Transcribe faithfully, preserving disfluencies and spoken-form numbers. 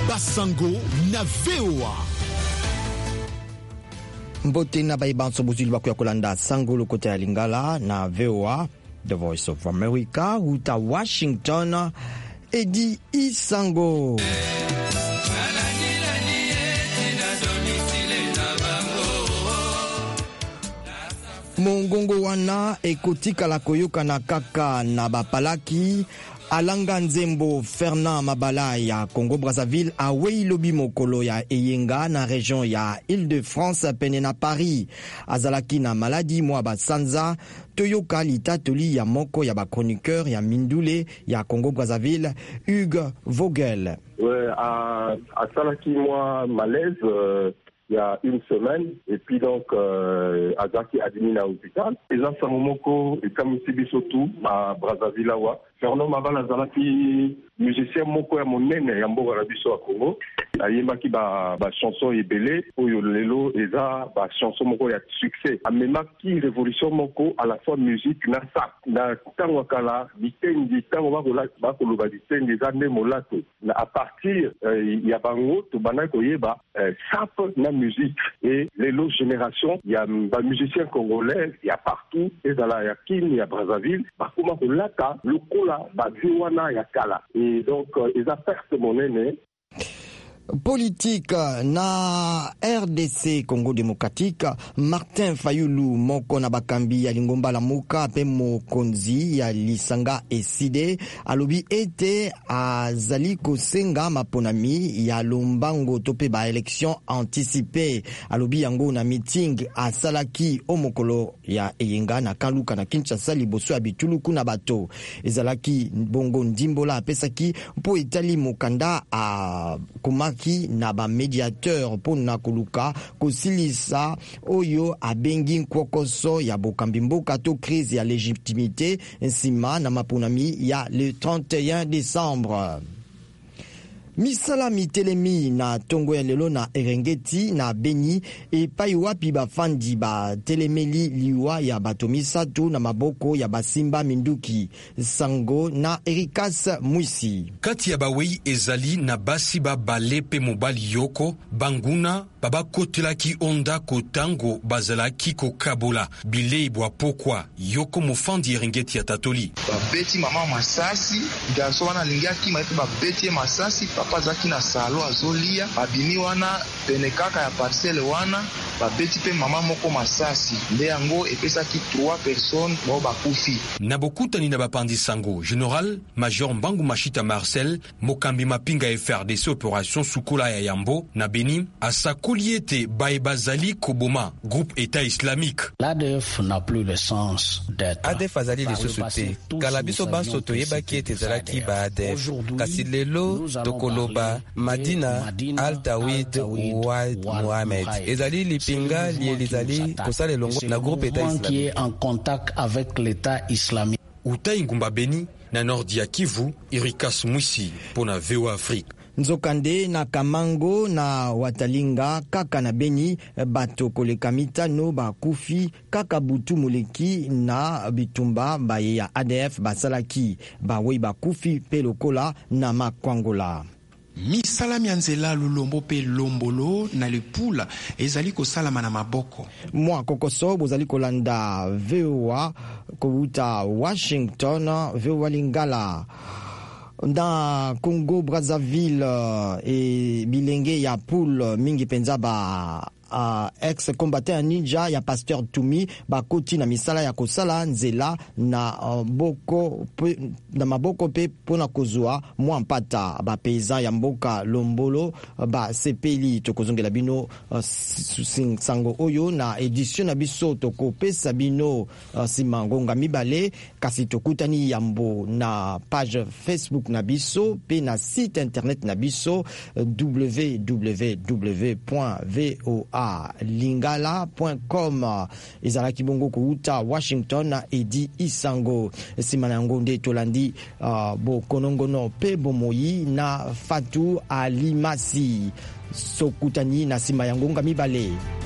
Basango na V O A. Mbote na baibanso buzuli bakuya kolanda sango lokote ya Lingala na V O A, The Voice of America, uta Washington, Edi Isango. Mongongo wana ekotika la koyoka na kaka na bapalaki. Alanga Nzembo Fernand Mabala ya Congo Brazzaville awei lobi mokolo ya eyenga na region ya Île-de-France pene na Paris. Azalaki na maladi mwa basanza toyoka litatoli ya moko ya ba chroniqueur ya Mindule ya Congo Brazzaville, Hugues Vogel. Ouais, à azalaki mwa malaise euh... il y a une semaine, et puis donc, euh, Azaki admis à l'hôpital. Et là, ça momoko, et comme ici, surtout, à Brazzaville, là, Fernand Mabala Azalaki, musicien moko ya monene, ya mboka na biso ya Congo. Ayemaki ba, ba chanson ebele, oyo lelo, eza, ba chanson moko ya succès. Amemaki révolution moko, à la fois musique, na sa, na tango kala, bitendi, tango bako loba bitendi, eza ne molato. À partir, il y a bango, to banako yeba, sap na musique. Et les lots générations, il y a des musiciens congolais, il y a partout, et dans la Yakin, il y a Brazzaville, Bakuma Kolaka, le Kola, Baziwana, Yakala. Et donc, ils ont perdu mon aîné. Politique na R D C Congo démocratique, Martin Fayulu moko na bakambi ya lingomba la muka pe mokonzi ya lisanga eside alobi ete azali kosenga maponami ya lombango tope ba élection anticipée. Alobi yango na meeting a salaki omokolo ya eyenga na Kaluka na Kinshasa liboso ya bituluku na bato. Ezalaki bongo ndimbola apesaki mpo etali mokanda a kuma na ba médiateur pour na koluka kosilisa oyo abengi nkokoso ya bokambi mboka to crise ya légitimité nsima na maponami ya le trente et un décembre. Misala mitelemi na tongo ya lelo na Erengeti na Beni e pai wapi bafandi ba telemeli liwa ya bato misato na maboko ya basimba minduki Sango na Erikas Mwisi. Kati ya bawei ezali na basi ba balepe mobali yoko banguna baba kotelaki onda kotango bazalaki ko kabola bilei bwa pokwa yoko mofandi Erengeti ya Tatoli. Babeti mama masasi gaso wana lingiaki maipe babeti masasi papa zaki na salo azolia babini wana pene kaka ya parcelle wana babeti pe mama moko masasi nde yango epesaki trois personnes bo bakufi. Na bokutani na bapandi Sango General Major Mbangu Mashita Marcel mokambi mapinga F R D C opération Sukola ya Yambo na Beni asakoliete baibazali koboma groupe État islamique. L'A D F n'a plus le sens d'être. A D F azali le société kalabiso banso toyeba ki etezalaki ba A D F kasi lelo tokoloba Madina Al-Tawid Ouad Mohamed ezali lipinga lielizali kosale longo na groupe État islamique qui est en contact avec l'État islamique. Utai Ngumba Beni na Nord ya Kivu, Irikas Mwisi pona V O A Afrique. Nzokande na Kamango na Watalinga kaka na Beni bato koleka mitano bakufi kaka butu muleki na bitumba baye ya A D F basalaki bawe bakufi pelokola na makwangola. Misala mianzela lulombo pe lombolo na lepula ezali kosalama na maboko. Mwa kokoso bozali kolanda V O A kouta Washington V O A Lingala. Dans Congo Brazzaville et bilenge ya poule mingi penza ba Uh, ex-combattant ninja ya Pasteur Tumi bakoti na misala ya kosala nzela na uh, boko pe, na maboko pe pona kozwa mwa mpata ba paysan ya mboka Lombolo ba sepeli tokozongela bino uh, sango oyo na edition na biso toko pesa bino uh, simangonga mibale kasi tokutani yambo na page Facebook na biso pe na site internet na biso uh, w w w point v o a lingala point com. Ezalaki bongo kouta Washington na Edi Isango simana ngonde tolandi uh, bo konongono pe bomoyi na Fatou Alimasi sokutani na sima yangonga mibale.